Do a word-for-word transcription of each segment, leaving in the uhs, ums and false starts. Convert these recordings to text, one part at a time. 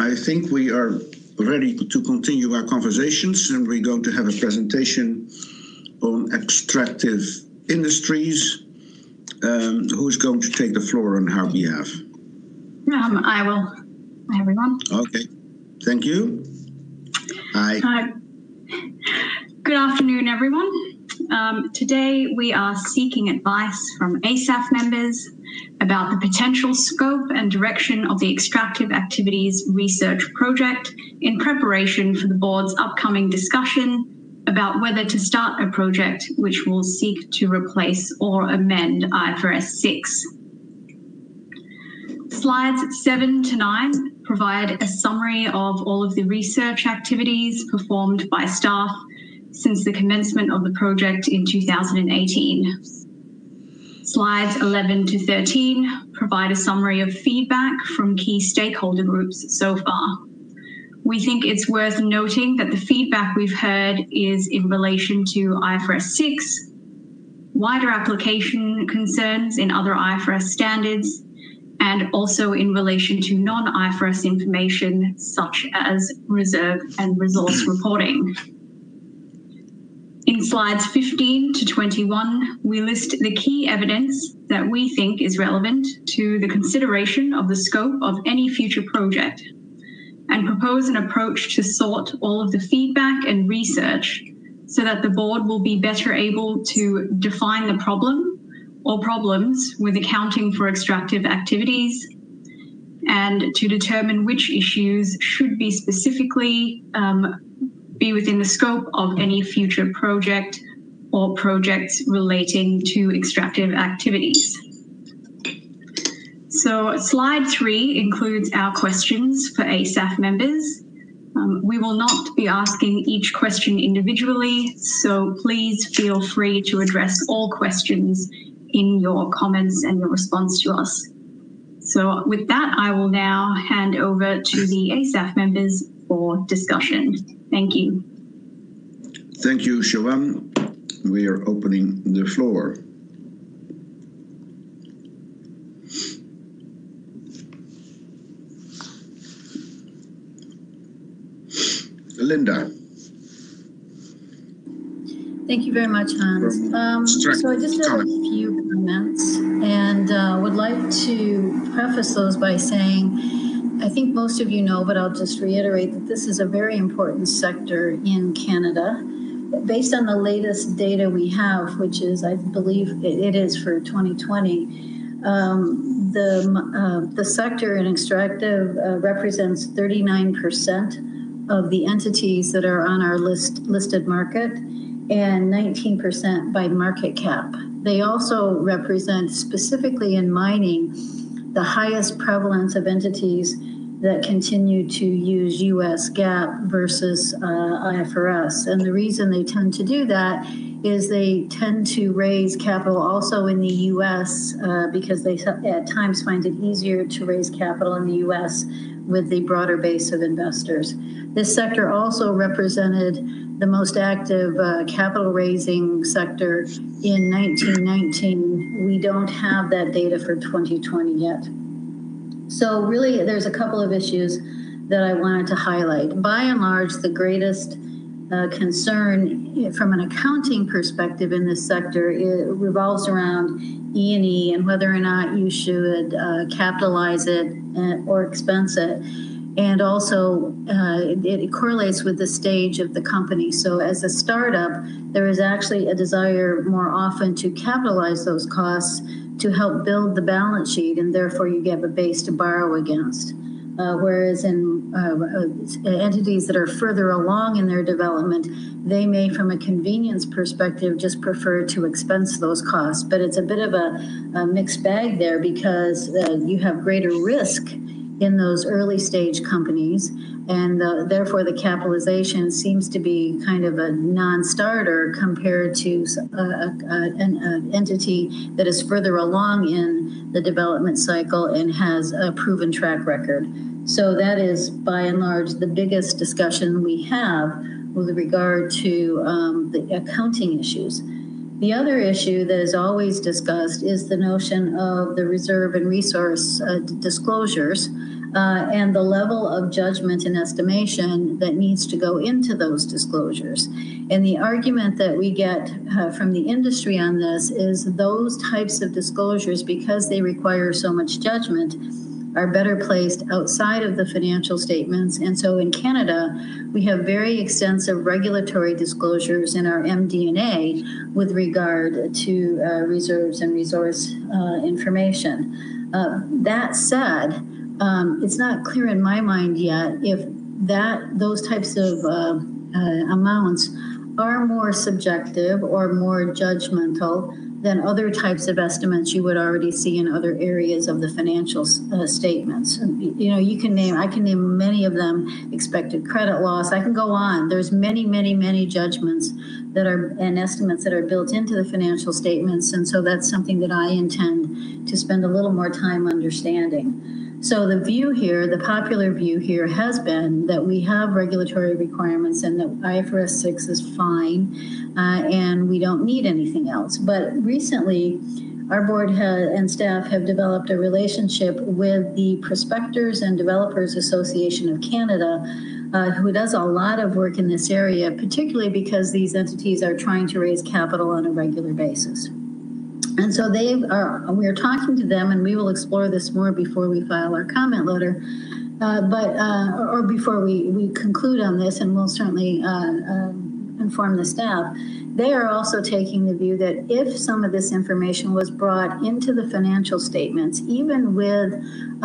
I think we are ready to continue our conversations, and we're going to have a presentation on extractive industries. Um, who's going to take the floor on our behalf? Um, I will. Hi, everyone. Okay. Thank you. Hi. Hi. Good afternoon, everyone. Um, today we are seeking advice from A S A F members about the potential scope and direction of the Extractive Activities Research Project in preparation for the board's upcoming discussion about whether to start a project which will seek to replace or amend I F R S six. Slides seven to nine provide a summary of all of the research activities performed by staff since the commencement of the project in two thousand eighteen. Slides eleven to thirteen provide a summary of feedback from key stakeholder groups so far. We think it's worth noting that the feedback we've heard is in relation to I F R S six, wider application concerns in other I F R S standards, and also in relation to non-I F R S information such as reserve and resource reporting. In slides fifteen to twenty-one, we list the key evidence that we think is relevant to the consideration of the scope of any future project, and propose an approach to sort all of the feedback and research so that the board will be better able to define the problem or problems with accounting for extractive activities, and to determine which issues should be specifically um, be within the scope of any future project or projects relating to extractive activities. So slide three includes our questions for A S A F members. Um, we will not be asking each question individually, so please feel free to address all questions in your comments and your response to us. So with that, I will now hand over to the A S A F members for discussion. Thank you. Thank you, Siobhan. We are opening the floor. Linda. Thank you very much, Hans. Um, so I just have a few comments, and uh, would like to preface those by saying, I think most of you know, but I'll just reiterate that this is a very important sector in Canada. Based on the latest data we have, which is, I believe it is for twenty twenty, um, the, uh, the sector in extractive uh, represents thirty-nine percent of the entities that are on our list listed market, and nineteen percent by market cap. They also represent, specifically in mining, the highest prevalence of entities that continue to use U S GAAP versus uh, I F R S. And the reason they tend to do that is they tend to raise capital also in the U S uh, because they at times find it easier to raise capital in the U S with the broader base of investors. This sector also represented the most active uh, capital raising sector in nineteen nineteen. We don't have that data for twenty twenty yet. So really, there's a couple of issues that I wanted to highlight. By and large, the greatest uh, concern from an accounting perspective in this sector, it revolves around E and E and whether or not you should uh, capitalize it and, or expense it. And also, uh, it, it correlates with the stage of the company. So as a startup, there is actually a desire more often to capitalize those costs to help build the balance sheet, and therefore you get a base to borrow against. Uh, whereas in uh, entities that are further along in their development, they may, from a convenience perspective, just prefer to expense those costs. But it's a bit of a, a mixed bag there, because uh, you have greater risk in those early stage companies, and the, therefore the capitalization seems to be kind of a non-starter compared to a, a, an, an entity that is further along in the development cycle and has a proven track record. So that is, by and large, the biggest discussion we have with regard to um, the accounting issues. The other issue that is always discussed is the notion of the reserve and resource uh, disclosures. uh, and the level of judgment and estimation that needs to go into those disclosures. And the argument that we get uh, from the industry on this is those types of disclosures, because they require so much judgment, are better placed outside of the financial statements. And so in Canada, we have very extensive regulatory disclosures in our M D and A with regard to uh, reserves and resource uh, information. Uh, that said, um, it's not clear in my mind yet if that those types of uh, uh, amounts are more subjective or more judgmental than other types of estimates you would already see in other areas of the financial uh, statements. You know, you can name, I can name many of them, expected credit loss. I can go on. There's many, many, many judgments that are and estimates that are built into the financial statements. And so that's something that I intend to spend a little more time understanding. So the view here, the popular view here has been that we have regulatory requirements and that I F R S six is fine uh, and we don't need anything else. But recently, our board ha- and staff have developed a relationship with the Prospectors and Developers Association of Canada, uh, who does a lot of work in this area, particularly because these entities are trying to raise capital on a regular basis. And so they are, we are talking to them, and we will explore this more before we file our comment letter, uh, but uh, or before we, we conclude on this, and we'll certainly uh, uh, inform the staff. They are also taking the view that if some of this information was brought into the financial statements, even with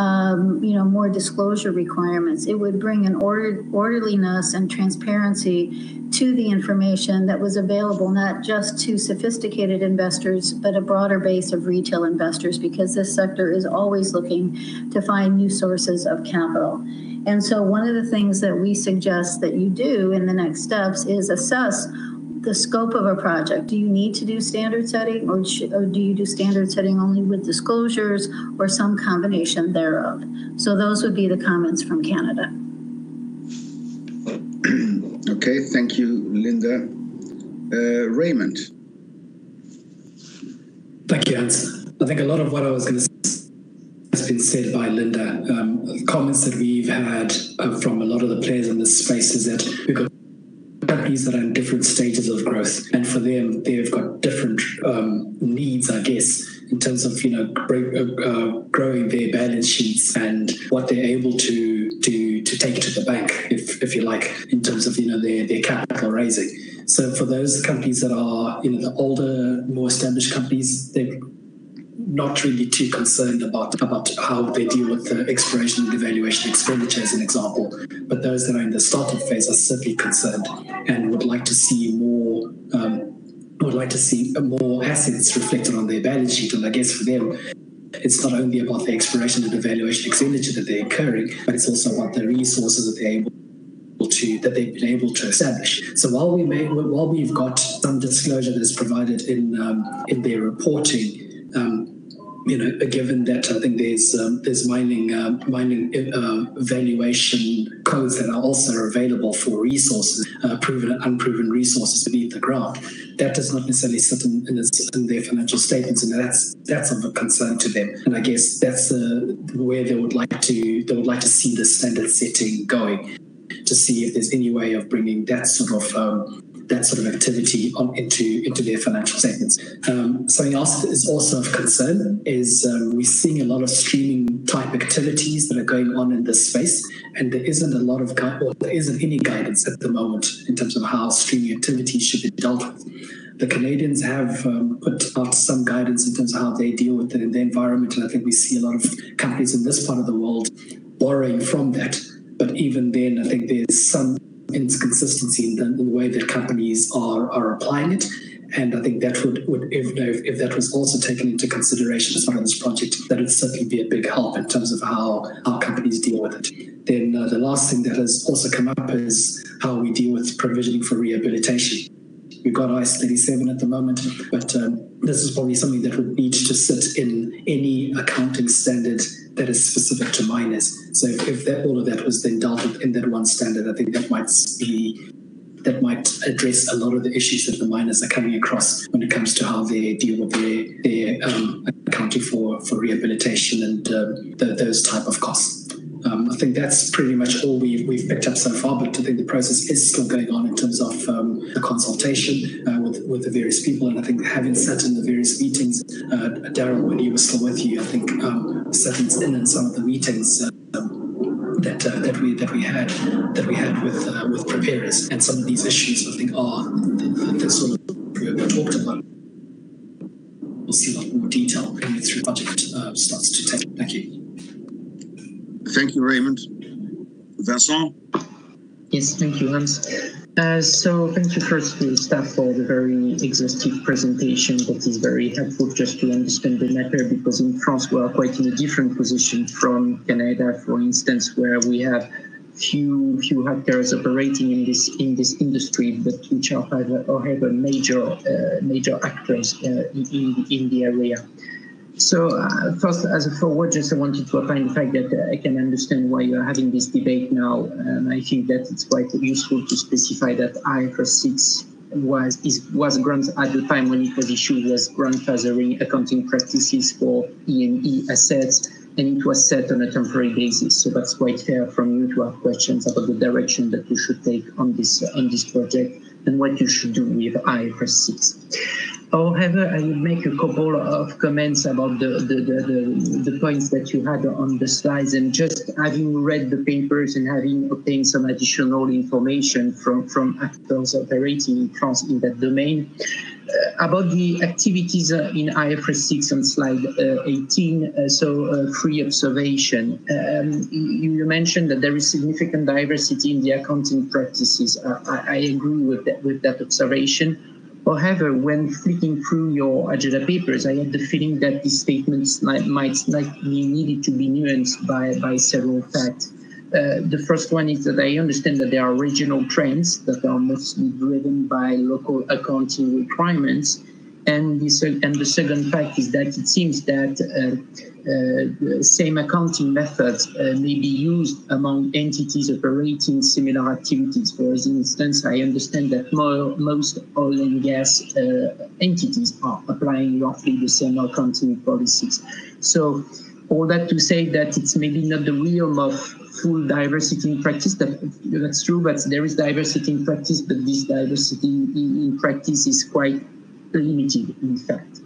um, you know more disclosure requirements, it would bring an order, orderliness and transparency to the information that was available not just to sophisticated investors, but a broader base of retail investors, because this sector is always looking to find new sources of capital. And so one of the things that we suggest that you do in the next steps is assess the scope of a project. Do you need to do standard setting, or, sh- or do you do standard setting only with disclosures, or some combination thereof? So those would be the comments from Canada. Okay, thank you, Linda. Uh, Raymond. Thank you, Hans. I think a lot of what I was going to say has been said by Linda. Um, comments that we've had uh, from a lot of the players in this space is that we've got companies that are in different stages of growth, and for them, they've got different um, needs, I guess, in terms of you know grow, uh, growing their balance sheets and what they're able to to to take to the bank, if if you like, in terms of you know their their capital raising. So for those companies that are you know the older, more established companies, they're not really too concerned about about how they deal with the exploration and evaluation expenditure, as an example. But those that are in the startup phase are certainly concerned and would like to see more. Um, would like to see more assets reflected on their balance sheet. And I guess for them, it's not only about the exploration and evaluation expenditure that they're incurring, but it's also about the resources that they're able to that they've been able to establish. So while we may, while we've got some disclosure that is provided in um, in their reporting, um, you know, given that I think there's um, there's mining uh, mining uh, valuation codes that are also available for resources, uh, proven and unproven resources beneath the ground. That does not necessarily sit in, in, in their financial statements, and that's that's of a concern to them. And I guess that's uh, where they would like to they would like to see the standard setting going, to see if there's any way of bringing that sort of um, that sort of activity on into into their financial statements. Um, something else that is also of concern is um, we're seeing a lot of streaming type activities that are going on in this space, and there isn't a lot of gu- or there isn't any guidance at the moment in terms of how streaming activities should be dealt with. The Canadians have um, put out some guidance in terms of how they deal with it in the environment, and I think we see a lot of companies in this part of the world borrowing from that. But even then, I think there's some inconsistency in the, in the way that companies are, are applying it. And I think that would, would if, if that was also taken into consideration as part of this project, that would certainly be a big help in terms of how, how companies deal with it. Then uh, the last thing that has also come up is how we deal with provisioning for rehabilitation. We've got I S thirty-seven at the moment, but um, this is probably something that would need to sit in any accounting standard that is specific to miners. So if, if that, all of that was then dealt with in that one standard, I think that might be that might address a lot of the issues that the miners are coming across when it comes to how they deal with their, their um, accounting for, for rehabilitation and um, the, those type of costs. Um, I think that's pretty much all we've, we've picked up so far, but I think the process is still going on in terms of um, the consultation uh, with, with the various people. And I think having sat in the various meetings, uh, Darren, when you were still with you, I think um, sat in in some of the meetings uh, um, that uh, that we that we had that we had with uh, with preparers, and some of these issues I think are the, the, the sort of we talked about. We'll see a lot more detail coming through the project uh, starts to take. Thank you. Thank you, Raymond. Vincent? Yes, thank you, Hans. Uh, so thank you first to staff for the very exhaustive presentation that is very helpful just to understand the matter, because in France we are quite in a different position from Canada, for instance, where we have few few actors operating in this in this industry, but which are however major uh, major actors uh, in in the area. So uh, first, as a forward, just I wanted to apply the fact that uh, I can understand why you are having this debate now, and I think that it's quite useful to specify that I F R S six was is was grant at the time when it was issued was grandfathering accounting practices for E and E assets, and it was set on a temporary basis. So that's quite fair from you to have questions about the direction that you should take on this on this project and what you should do with I F R S six. However, I will make a couple of comments about the, the, the, the, the points that you had on the slides, and just having read the papers and having obtained some additional information from, from actors operating in France in that domain. Uh, about the activities uh, in I F R S six on slide uh, eighteen, uh, so uh, free observation. Um, you, you mentioned that there is significant diversity in the accounting practices. Uh, I, I agree with that, with that observation. However, when flicking through your agenda papers, I had the feeling that these statements might, might likely needed to be nuanced by, by several facts. Uh, the first one is that I understand that there are regional trends that are mostly driven by local accounting requirements. And, this, and the second fact is that it seems that uh, uh, the same accounting methods uh, may be used among entities operating similar activities. For instance, I understand that more, most oil and gas uh, entities are applying roughly the same accounting policies. So all that to say that it's maybe not the realm of full diversity in practice, that, that's true, but there is diversity in practice, but this diversity in, in practice is quite limited, in fact.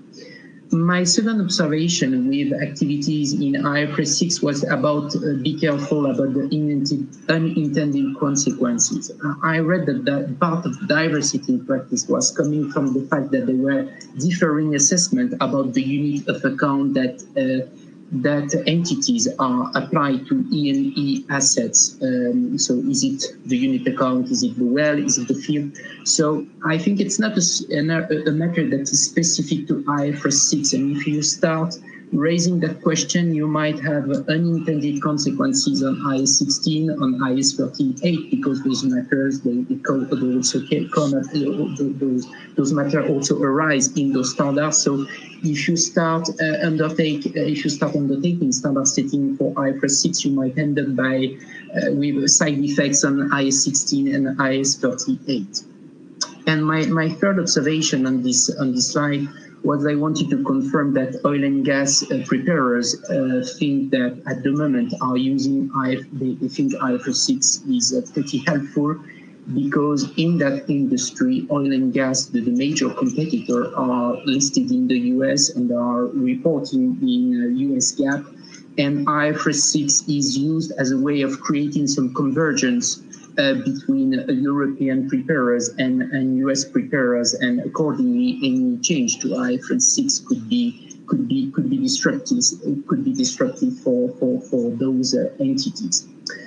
My second observation with activities in I F R S six was about uh, be careful about the unintended, unintended consequences. Uh, I read that, that part of diversity in practice was coming from the fact that there were differing assessments about the unit of account that uh, that entities are applied to E and E assets. Um, so is it the unit account, is it the well, is it the field? So I think it's not a, a, a matter that is specific to I F R S six. And if you start raising that question, you might have unintended consequences on I S sixteen, on I S thirty-eight, because those matters, they, they, come, they also come up, those, those matters also arise in those standards. So if you start uh, undertake, uh, if you start undertaking standard setting for I F R S six, you might end up by uh, with side effects on I S sixteen and I S thirty-eight. And my, my third observation on this on this slide was I wanted to confirm that oil and gas uh, preparers uh, think that at the moment are using I F, they, they think I F R S six is uh, pretty helpful, because in that industry, oil and gas, the, the major competitor, are listed in the U S and are reporting in uh, U S GAAP, and I F R S six is used as a way of creating some convergence uh, between uh, European preparers and, and U S preparers, and accordingly, any change to I F R S six could be could be could be disruptive could be disruptive for for for those uh, entities.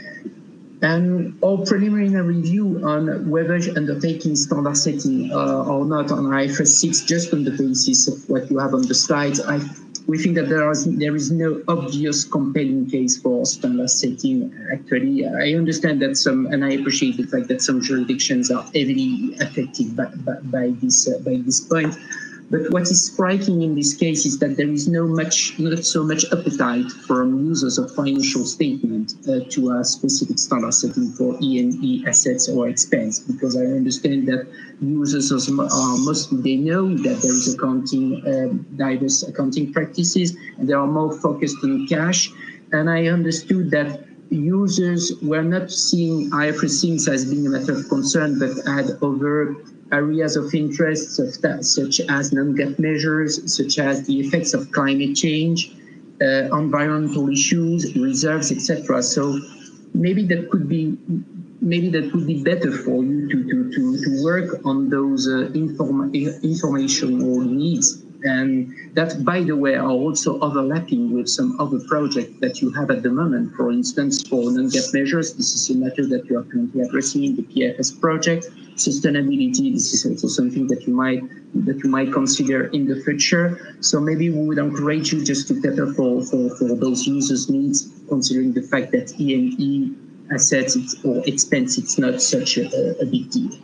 And our preliminary review on whether undertaking standard setting uh, or not on I F R S six, just on the basis of what you have on the slides, I, we think that there is, there is no obvious compelling case for standard setting. Actually, I understand that some, and I appreciate the fact that some jurisdictions are heavily affected by, by, by this uh, by this point. But what is striking in this case is that there is no much, not so much appetite from users of financial statement uh, to a specific standard setting for E and E assets or expense, because I understand that users are mostly, they know that there is accounting, um, diverse accounting practices, and they are more focused on cash. And I understood that users were not seeing I F R S six as being a matter of concern, but had other areas of interest, such as non-gap measures, such as the effects of climate change, uh, environmental issues, reserves, et cetera. So maybe that could be maybe that would be better for you to to to, to work on those uh, inform informational needs. And that, by the way, are also overlapping with some other projects that you have at the moment. For instance, for non-gap measures, this is a matter that you are currently addressing in the P F S project. Sustainability, this is also something that you might that you might consider in the future. So maybe we would encourage you just to cater for, for, for those users' needs, considering the fact that E and E assets or expense, it's not such a, a big deal.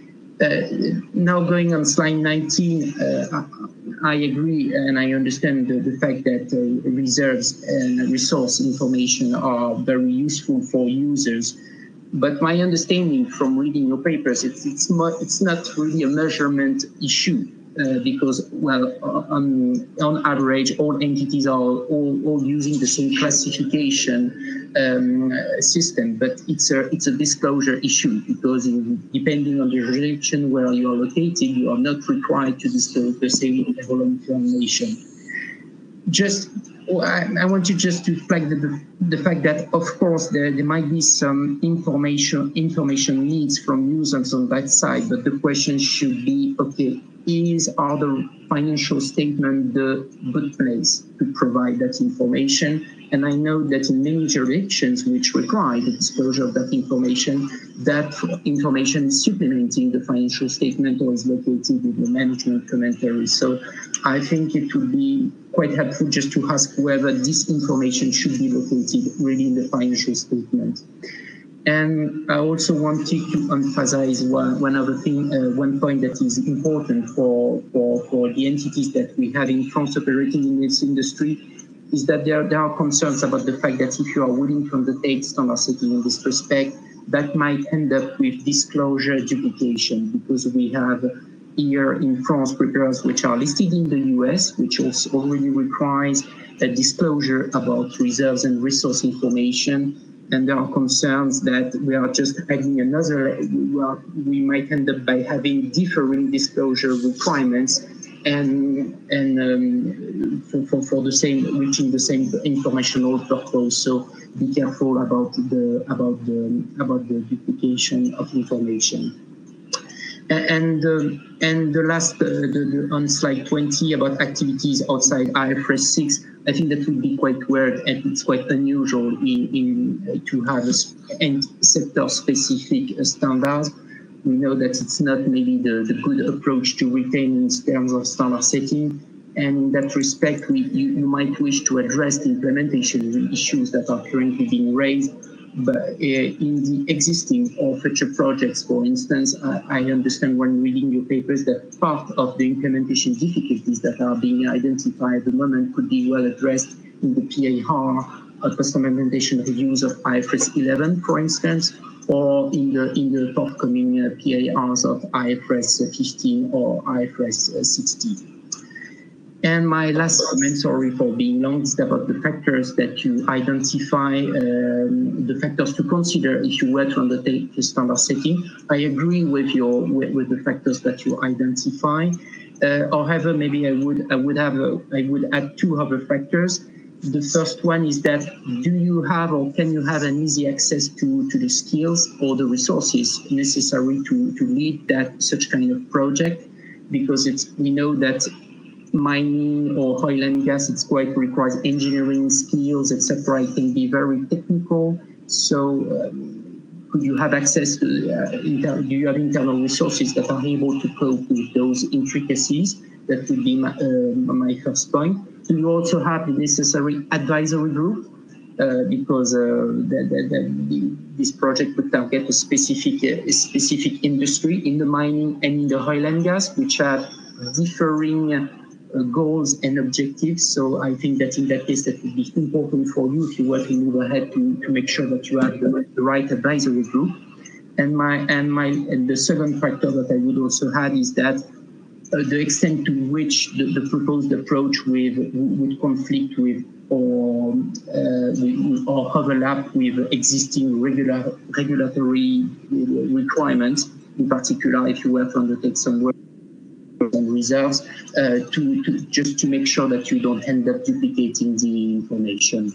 Uh, now going on slide nineteen, uh, I agree and I understand the, the fact that uh, reserves and resource information are very useful for users. But my understanding from reading your papers, it's, it's, more, it's not really a measurement issue uh, because, well, on, on average, all entities are all, all using the same classification um, system, but it's a, it's a disclosure issue because in, depending on the jurisdiction where you are located, you are not required to disclose the same level of information. Just, I, I want you just to flag the, the fact that, of course, there, there might be some information information needs from users on that side, but the question should be, okay, is are the financial statement the good place to provide that information? And I know that in many jurisdictions which require the disclosure of that information, that information is supplementing the financial statement or is located in the management commentary. So I think it would be quite helpful just to ask whether this information should be located really in the financial statement. And I also wanted to emphasize one, one other thing, uh, one point that is important for, for, for the entities that we have in France operating in this industry, is that there, there are concerns about the fact that if you are willing to undertake standard setting in this respect, that might end up with disclosure duplication, because we have here in France preparers which are listed in the U S, which also already requires a disclosure about reserves and resource information. And there are concerns that we are just adding another, we, are, we might end up by having differing disclosure requirements and and um, for, for, for the same, reaching the same informational purpose. So be careful about the about the about the duplication of information. And uh, and the last uh, the, the, on slide twenty about activities outside I F R S six, I think that would be quite weird and it's quite unusual in, in uh, to have a sector specific uh, standards. We know that it's not maybe the, the good approach to retain in terms of standard setting. And in that respect, we, you, you might wish to address the implementation issues that are currently being raised. But uh, in the existing or future projects, for instance, I, I understand when reading your papers that part of the implementation difficulties that are being identified at the moment could be well addressed in the P A R, uh, post-implementation reviews of I F R S eleven, for instance, or in the in the forthcoming uh, P A Rs of I F R S fifteen or I F R S sixteen. And my last comment, sorry for being long, is about the factors that you identify, um, the factors to consider if you were to undertake the standard setting. I agree with your with, with the factors that you identify. Uh, however, maybe I would I would have a, I would add two other factors. The first one is that do you have or can you have an easy access to, to the skills or the resources necessary to, to lead that such kind of project? Because it's we know that mining or oil and gas, it's quite requires engineering skills, et cetera. It can be very technical. So um, could you have access to, uh, inter do you have internal resources that are able to cope with those intricacies? That would be my, uh, my first point. Do you also have the necessary advisory group? Uh, because uh, the, the, the, this project would target a specific, uh, a specific industry in the mining and in the oil and gas, which have differing uh, goals and objectives. So I think that in that case, that would be important for you if you were to move ahead to, to make sure that you have the, the right advisory group. And my and my and the second factor that I would also add is that uh, the extent to which the, the proposed approach with would conflict with or, uh, or overlap with existing regular, regulatory requirements, in particular if you were to undertake some work on reserves, uh, to, to just to make sure that you don't end up duplicating the information.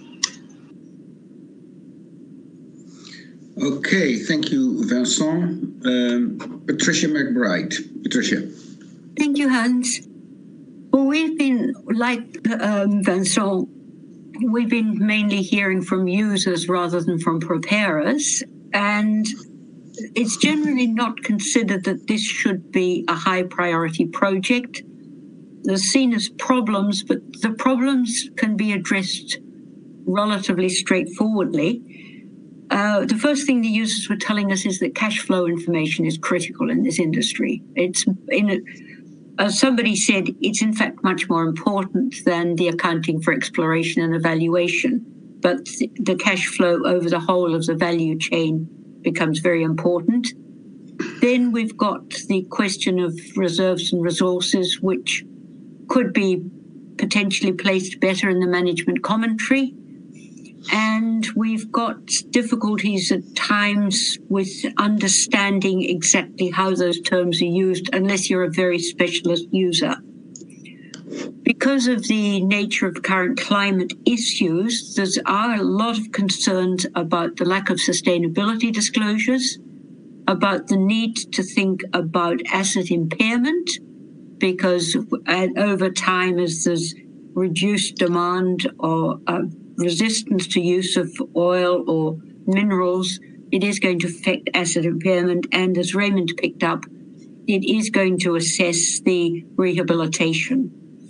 Okay, thank you, Vincent. Um, Patricia McBride. Patricia. Thank you, Hans. Well, we've been, like um, Vincent, we've been mainly hearing from users rather than from preparers, and it's generally not considered that this should be a high priority project. They're seen as problems, but the problems can be addressed relatively straightforwardly. Uh, the first thing the users were telling us is that cash flow information is critical in this industry. It's in a, as somebody said, it's in fact much more important than the accounting for exploration and evaluation. But the cash flow over the whole of the value chain becomes very important. Then we've got the question of reserves and resources, which could be potentially placed better in the management commentary. And we've got difficulties at times with understanding exactly how those terms are used unless you're a very specialist user. Because of the nature of current climate issues, there are a lot of concerns about the lack of sustainability disclosures, about the need to think about asset impairment, because over time, as there's reduced demand or uh, resistance to use of oil or minerals, it is going to affect asset impairment. And as Raymond picked up, it is going to assess the rehabilitation.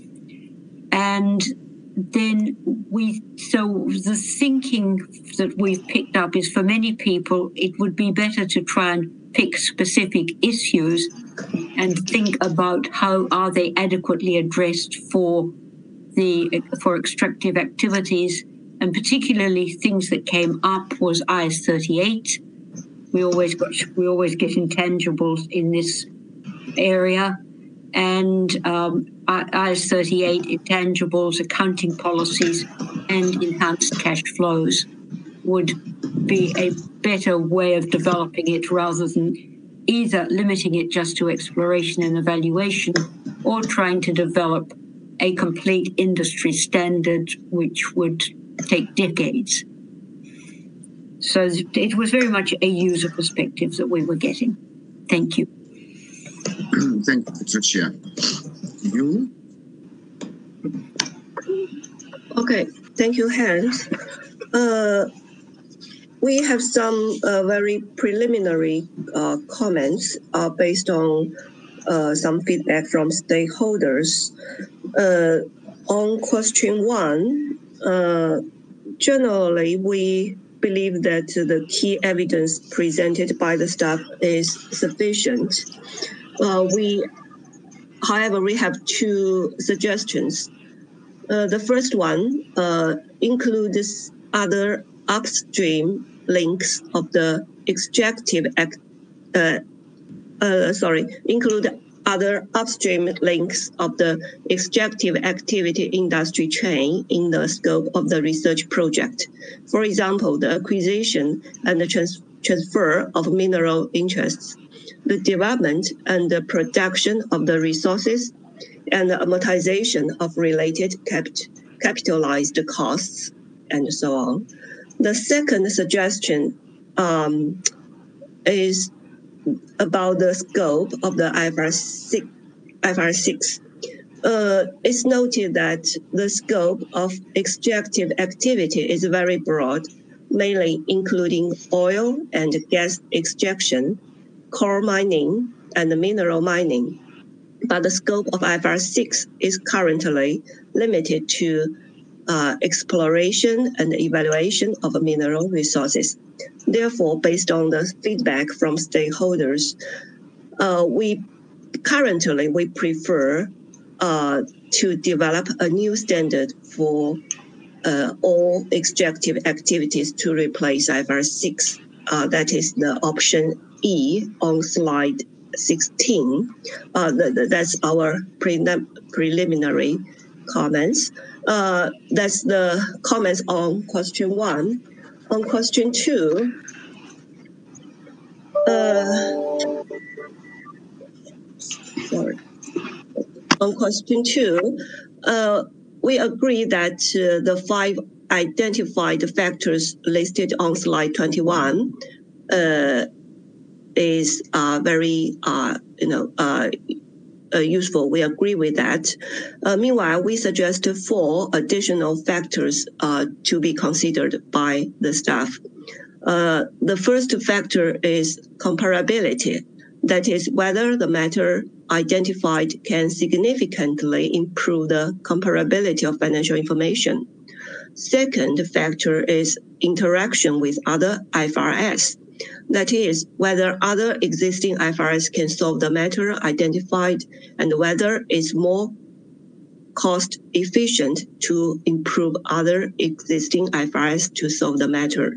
And then we, so the thinking that we've picked up is for many people, it would be better to try and pick specific issues and think about how are they adequately addressed for the, for extractive activities. And particularly things that came up was I S thirty-eight. We always got, we always get intangibles in this area. And um, I S thirty-eight, intangibles, accounting policies, and enhanced cash flows would be a better way of developing it rather than either limiting it just to exploration and evaluation or trying to develop a complete industry standard which would take decades. So it was very much a user perspective that we were getting. Thank you. Thank you, Patricia. You? Okay, thank you, Hans. Uh, we have some uh, very preliminary uh, comments uh, based on uh, some feedback from stakeholders. Uh, on question one, uh, generally, we believe that the key evidence presented by the staff is sufficient. Uh, we, however, we have two suggestions. Uh, the first one uh, includes other upstream links of the extractive act, uh, uh, sorry, include other upstream links of the extractive activity industry chain in the scope of the research project. For example, the acquisition and the trans transfer of mineral interests, the development and the production of the resources, and the amortization of related cap capitalized costs, and so on. The second suggestion um, is about the scope of the I F R S six. Uh, it's noted that the scope of extractive activity is very broad, mainly including oil and gas extraction, coal mining, and mineral mining. But the scope of I F R six is currently limited to uh, exploration and evaluation of mineral resources. Therefore, based on the feedback from stakeholders, uh, we currently we prefer uh, to develop a new standard for uh, all extractive activities to replace I F R six. Uh, that is the option E on slide sixteen. Uh, the, the, that's our pre preliminary comments. Uh, that's the comments on question one. On question two, uh, sorry. On question two, uh, we agree that uh, the five identified factors listed on slide twenty-one uh, is uh, very, uh, you know, uh, uh, useful. We agree with that. Uh, meanwhile, we suggest four additional factors uh, to be considered by the staff. Uh, the first factor is comparability. That is, whether the matter identified can significantly improve the comparability of financial information. Second factor is interaction with other I F R S. That is, whether other existing I F R S can solve the matter identified and whether it's more cost efficient to improve other existing I F R S to solve the matter.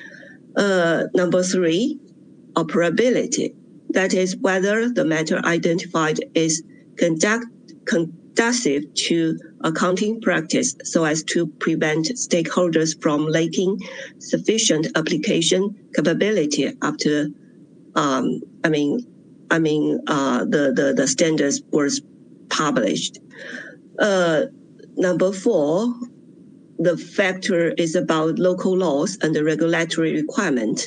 Uh, number three, operability. That is, whether the matter identified is conduct, conducive to accounting practice so as to prevent stakeholders from lacking sufficient application capability after, um, I mean, I mean, uh, the, the, the standards was published. Uh, number four, the factor is about local laws and the regulatory requirement.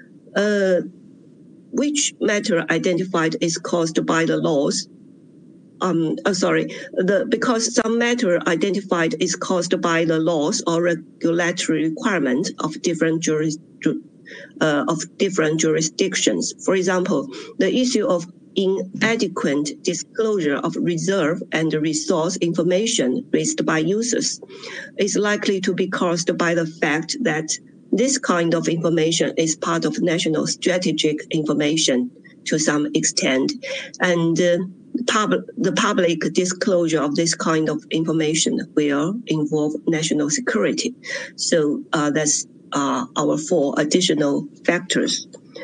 Uh, which matter identified is caused by the laws? Um, oh, sorry, the, because some matter identified is caused by the laws or regulatory requirement of different juris, uh, of different jurisdictions. For example, the issue of inadequate disclosure of reserve and resource information raised by users is likely to be caused by the fact that this kind of information is part of national strategic information to some extent, and uh, pub the public disclosure of this kind of information will involve national security. So uh, that's uh, our four additional factors.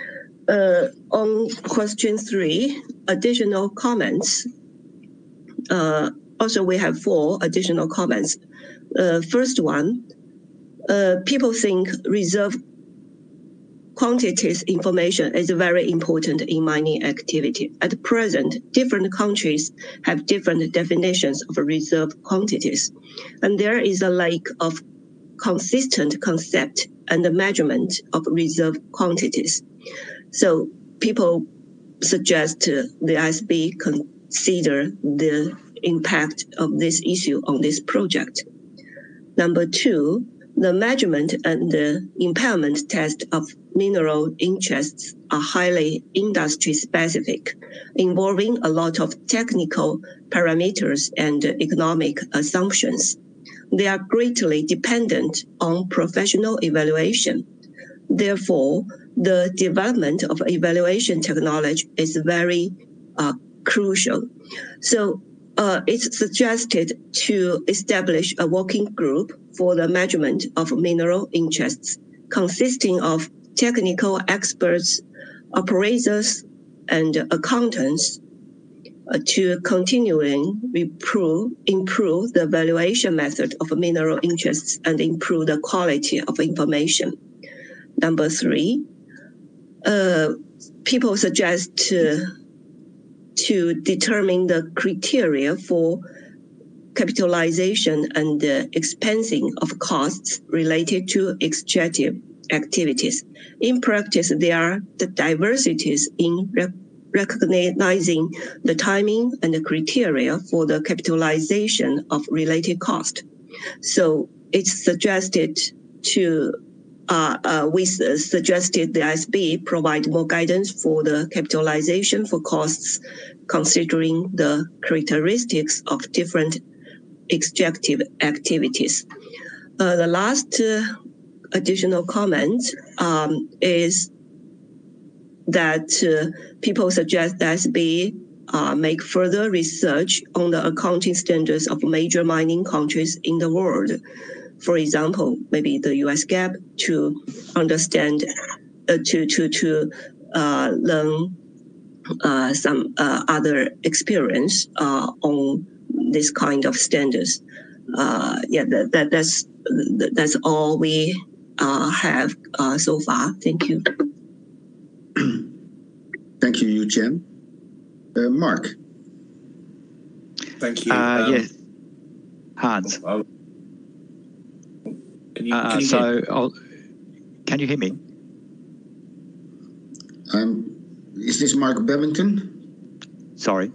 Uh, on question three, additional comments. Uh, also, we have four additional comments. Uh, first one, uh, people think reserve quantities information is very important in mining activity. At present, different countries have different definitions of reserve quantities, and there is a lack of consistent concept and the measurement of reserve quantities. So people suggest uh, the I S B consider the impact of this issue on this project. Number two, the measurement and the impairment test of mineral interests are highly industry specific, involving a lot of technical parameters and economic assumptions. They are greatly dependent on professional evaluation. Therefore, the development of evaluation technology is very uh, crucial. So uh, it's suggested to establish a working group for the measurement of mineral interests, consisting of technical experts, appraisers, and accountants uh, to continuing improve, improve the valuation method of mineral interests and improve the quality of information. Number three, uh, people suggest to, to determine the criteria for capitalization and the expensing of costs related to extractive activities. In practice, there are the diversities in rec recognizing the timing and the criteria for the capitalization of related cost. So it's suggested to Uh, uh, we uh, suggested the I S B provide more guidance for the capitalization for costs, considering the characteristics of different extractive activities. Uh, the last uh, additional comment um, is that uh, people suggest the I S B uh, make further research on the accounting standards of major mining countries in the world. For example, maybe the U S GAAP to understand, uh, to to to uh, learn uh, some uh, other experience uh, on this kind of standards. uh, yeah, that, that that's that's all we uh, have uh, so far. Thank you. Thank you, Yu Chen. Uh, Mark. Thank you. Uh, um, yes, Hans. I'll, can you, Uh, can you so, hear? I'll, can you hear me? Um, is this Mark Bevington? Sorry.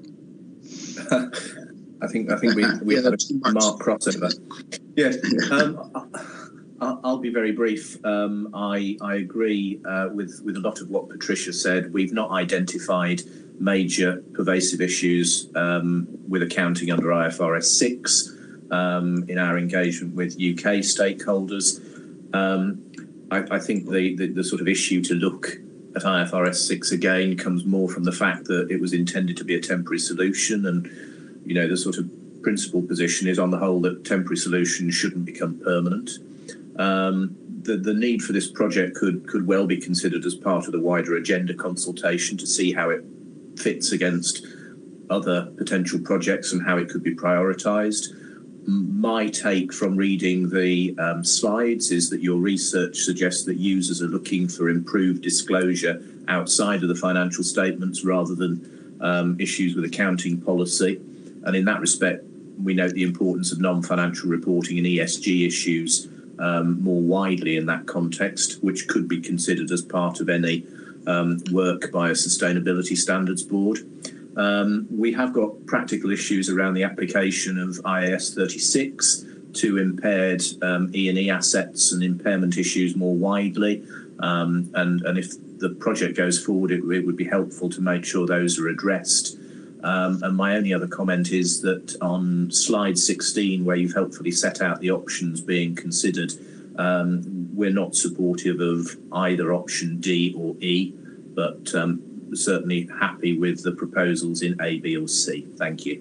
I think I think we we Yeah, had that's a Mark. Mark crossover. Yes. Um, I- I'll be very brief. Um, I I agree uh, with with a lot of what Patricia said. We've not identified major pervasive issues um, with accounting under I F R S six um, in our engagement with U K stakeholders. Um, I, I think the, the the sort of issue to look at I F R S six again comes more from the fact that it was intended to be a temporary solution, and you know the sort of principal position is on the whole that temporary solutions shouldn't become permanent. Um, the, the need for this project could could well be considered as part of the wider agenda consultation to see how it fits against other potential projects and how it could be prioritised. My take from reading the um, slides is that your research suggests that users are looking for improved disclosure outside of the financial statements rather than um, issues with accounting policy. And in that respect, we note the importance of non-financial reporting and E S G issues um, more widely in that context, which could be considered as part of any um, work by a sustainability standards board. Um, we have got practical issues around the application of I A S thirty-six to impaired um, E and E assets and impairment issues more widely. Um, and, and if the project goes forward, it, it would be helpful to make sure those are addressed. Um, and my only other comment is that on slide sixteen, where you've helpfully set out the options being considered, um, we're not supportive of either option D or E, but um, certainly happy with the proposals in A, B or C. Thank you.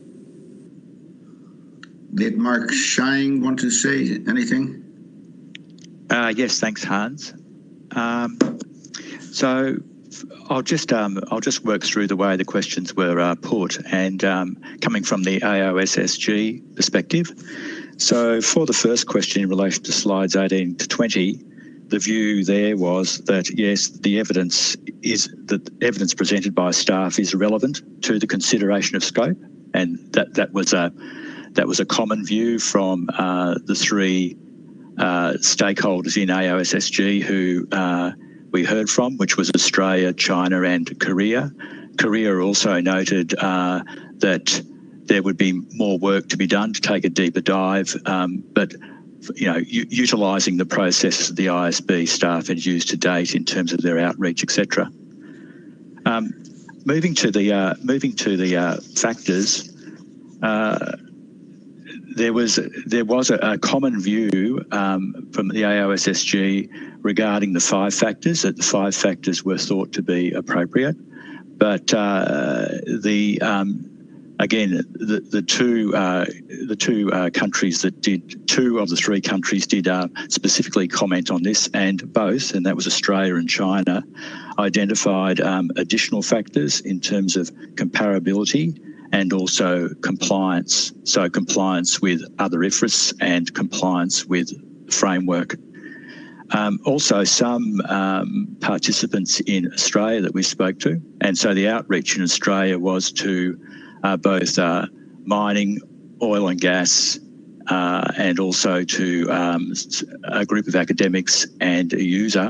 Did Mark Shine want to say anything? Uh, yes, thanks, Hans. Um, so I'll just um, I'll just work through the way the questions were uh, put, and um, coming from the A O S S G perspective. So for the first question in relation to slides eighteen to twenty, the view there was that yes, the evidence is that evidence presented by staff is relevant to the consideration of scope, and that that was a that was a common view from uh, the three uh, stakeholders in A O S S G who uh, we heard from, which was Australia, China and Korea. Korea also noted uh, that there would be more work to be done to take a deeper dive, um, but you know, utilising the processes the I S B staff had used to date in terms of their outreach, et cetera. Um, moving to the uh, moving to the uh, factors, uh, there was there was a, a common view um, from the A O S S G regarding the five factors, that the five factors were thought to be appropriate, but uh, the um, again the the two uh, the two uh, countries that did two of the three countries did uh, specifically comment on this, and both, and that was Australia and China, identified um, additional factors in terms of comparability and also compliance. So compliance with other I F R S and compliance with framework. Um, also, some um, participants in Australia that we spoke to, and so the outreach in Australia was to uh, both uh, mining, oil and gas, uh, and also to um, a group of academics and a user,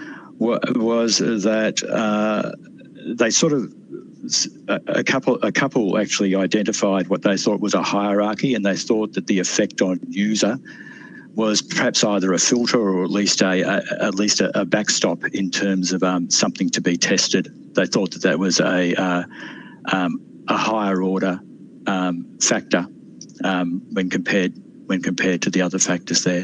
was that uh, they sort of A couple, a couple actually identified what they thought was a hierarchy, and they thought that the effect on user was perhaps either a filter or at least a, a at least a, a backstop in terms of um, something to be tested. They thought that that was a uh, um, a higher order um, factor um, when compared when compared to the other factors there.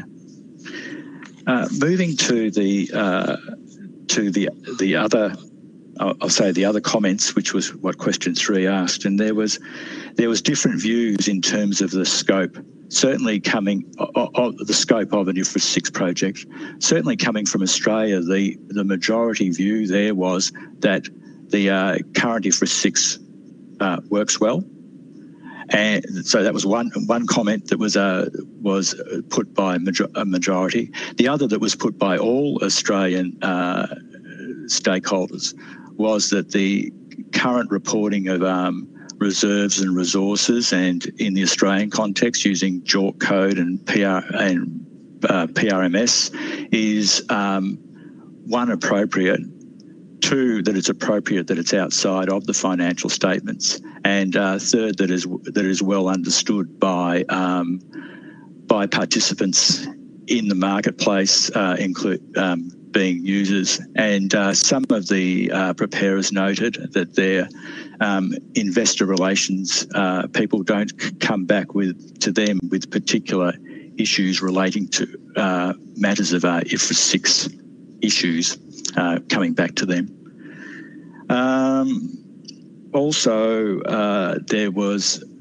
Uh, moving to the uh, to the the other. I'll say the other comments, which was what question three asked, and there was there was different views in terms of the scope. Certainly coming of the scope of an I F R S six project. Certainly coming from Australia, the the majority view there was that the uh, current I F R S six uh, works well, And so that was one one comment that was uh, was put by a majority. The other that was put by all Australian uh, stakeholders was that the current reporting of um, reserves and resources, and in the Australian context using JORC code and P R and uh, P R M S, is um, one, appropriate. Two, that it's appropriate that it's outside of the financial statements, and uh, third, that is that is well understood by um, by participants in the marketplace, uh, include um, being users. And uh, some of the uh, preparers noted that their um, investor relations uh, people don't come back with to them with particular issues relating to uh, matters of uh, I F R S six issues uh, coming back to them. Um, also, uh, there was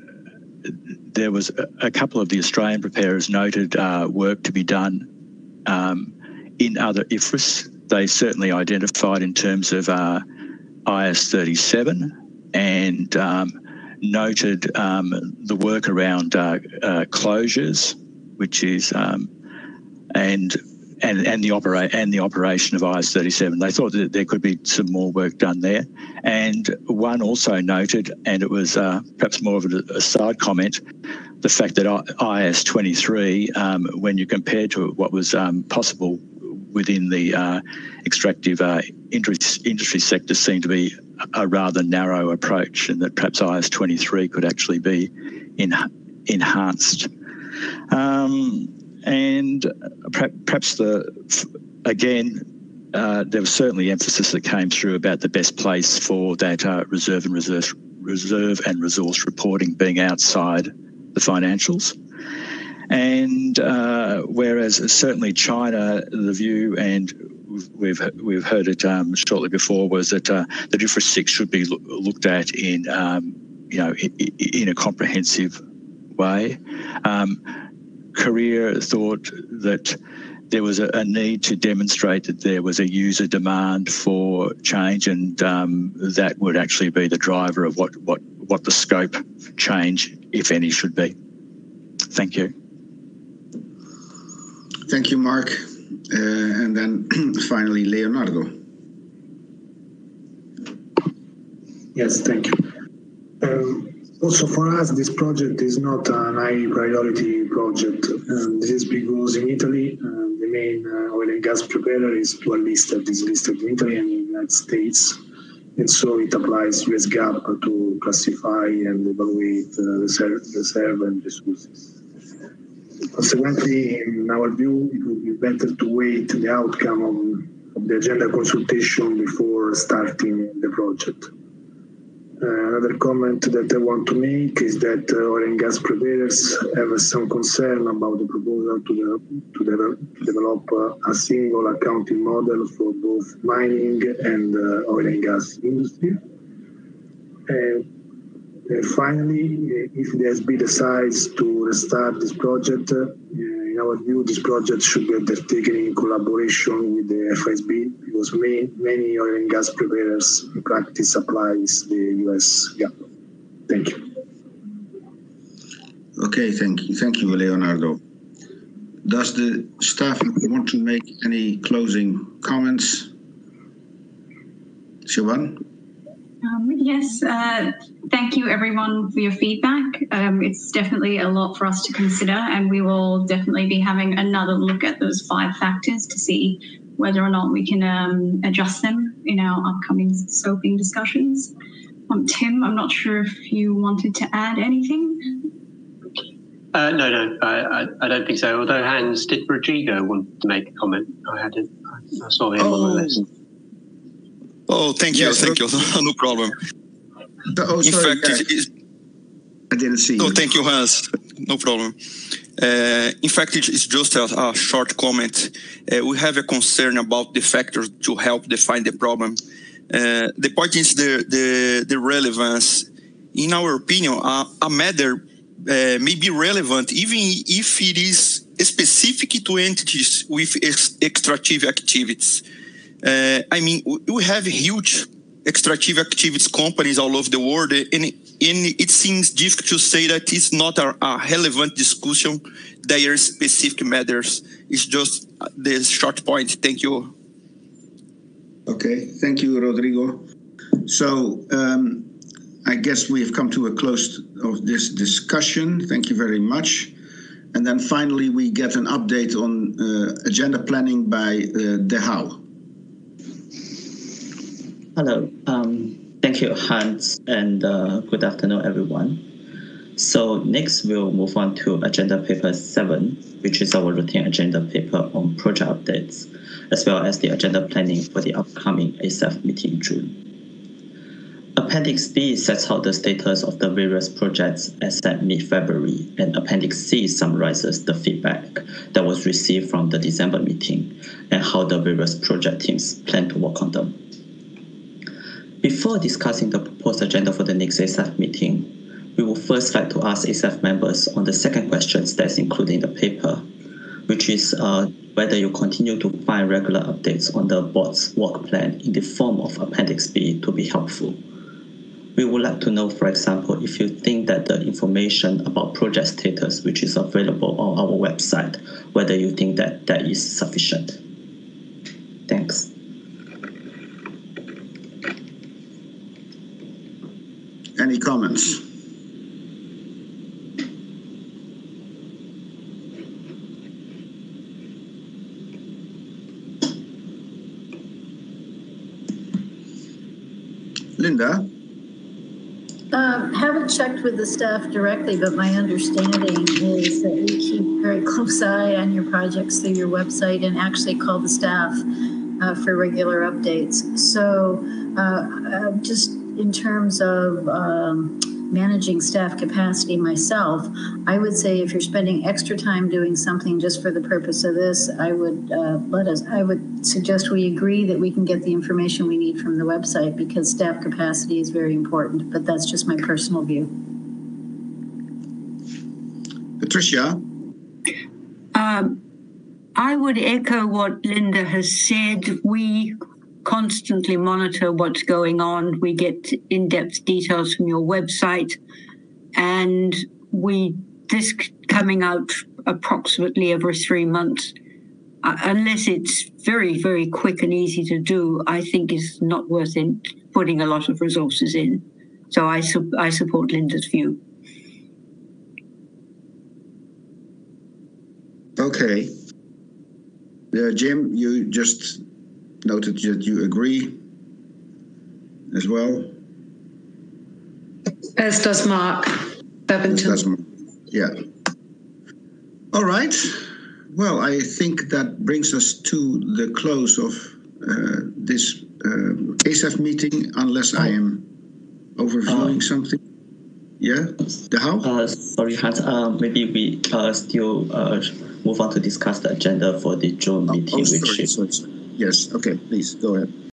there was a couple of the Australian preparers noted uh, work to be done um, in other I F R S. They certainly identified in terms of uh, I A S thirty-seven and um, noted um, the work around uh, uh, closures, which is um, and And, and the operate and the operation of I A S thirty-seven. They thought that there could be some more work done there. And one also noted, and it was uh, perhaps more of a, a side comment, the fact that I A S twenty-three, um, when you compare to what was um, possible within the uh, extractive uh, industry, industry sector, seemed to be a rather narrow approach, and that perhaps I A S twenty-three could actually be in, enhanced. Um, And perhaps the again, uh, there was certainly emphasis that came through about the best place for that uh, reserve and reserve, reserve and resource reporting being outside the financials. And uh, whereas certainly China, the view, and we've we've heard it um, shortly before, was that uh, the I F R S six should be lo looked at in um, you know in, in a comprehensive way. Um, Korea thought that there was a, a need to demonstrate that there was a user demand for change, and um, that would actually be the driver of what, what, what the scope change, if any, should be. Thank you. Thank you, Mark. Uh, and then finally, Leonardo. Yes, thank you. Um, Also, for us, this project is not an high priority project. Um, this is because in Italy, uh, the main uh, oil and gas preparer is dual listed, is listed in Italy and in the United States. And so it applies U S GAAP to classify and evaluate uh, reserve, reserve and resources. Consequently, in our view, it would be better to wait the outcome of, of the agenda consultation before starting the project. Uh, another comment that I want to make is that uh, oil and gas preparers have some concern about the proposal to, the, to, the, to develop uh, a single accounting model for both mining and uh, oil and gas industry. And uh, finally, if the S B decides to restart this project, uh, in our view, this project should be undertaken in collaboration with the F S B, because many, many oil and gas preparers in practice applies the U S GAAP. Thank you. Okay, thank you. Thank you, Leonardo. Does the staff want to make any closing comments? Siobhan? Um, yes, uh, thank you everyone for your feedback. Um, it's definitely a lot for us to consider, and we will definitely be having another look at those five factors to see whether or not we can um, adjust them in our upcoming scoping discussions. Um, Tim, I'm not sure if you wanted to add anything. Uh, no, no, I, I, I don't think so. Although Hans, did Rodrigo want to make a comment? I had it. I saw him oh. on the list. Oh, thank you, yes, thank you. No problem. Oh, in sorry, fact, uh, it is. I didn't see. No, you. thank you, Hans. No problem. Uh, in fact, it's just a, a short comment. Uh, we have a concern about the factors to help define the problem. Uh, the point is the, the, the relevance. In our opinion, uh, a matter uh, may be relevant even if it is specific to entities with ex extractive activities. Uh, I mean, we have huge extractive activities companies all over the world, and, and it seems difficult to say that it's not a, a relevant discussion. Their specific matters. It's just the short point. Thank you. Okay, thank you, Rodrigo. So um, I guess we have come to a close of this discussion. Thank you very much. And then finally, we get an update on uh, agenda planning by uh, De Houw. Hello. Um, thank you, Hans, and uh, good afternoon, everyone. So next, we'll move on to agenda paper seven, which is our routine agenda paper on project updates, as well as the agenda planning for the upcoming A S A F meeting in June. Appendix B sets out the status of the various projects as at mid-February, and Appendix C summarizes the feedback that was received from the December meeting and how the various project teams plan to work on them. Before discussing the proposed agenda for the next A S A F meeting, we would first like to ask A S A F members on the second question that's included in the paper, which is uh, whether you continue to find regular updates on the board's work plan in the form of Appendix B to be helpful. We would like to know, for example, if you think that the information about project status, which is available on our website, whether you think that that is sufficient. Thanks. Any comments? Linda? Um, haven't checked with the staff directly, but my understanding is that we keep a very close eye on your projects through your website and actually call the staff uh, for regular updates. So uh, uh, just in terms of um, managing staff capacity myself, I would say if you're spending extra time doing something just for the purpose of this, I would uh, let us, I would suggest we agree that we can get the information we need from the website, because staff capacity is very important, but that's just my personal view. Patricia? Um, I would echo what Linda has said. We constantly monitor what's going on. We get in-depth details from your website, and we this coming out approximately every three months, uh, unless it's very, very quick and easy to do, I think is not worth in putting a lot of resources in. So I, su I support Linda's view. Okay. Uh, Jim, you just noted that you agree as well. As does Mark Bevington. As does Mark. Yeah. All right. Well, I think that brings us to the close of uh, this uh, A S A F meeting, unless I am overviewing uh, something. Yeah, De Houw? Uh, sorry, Hans. Uh, maybe we uh, still uh, move on to discuss the agenda for the June meeting. Oh, oh, sorry, which sorry, sorry. Yes, okay, please, go ahead.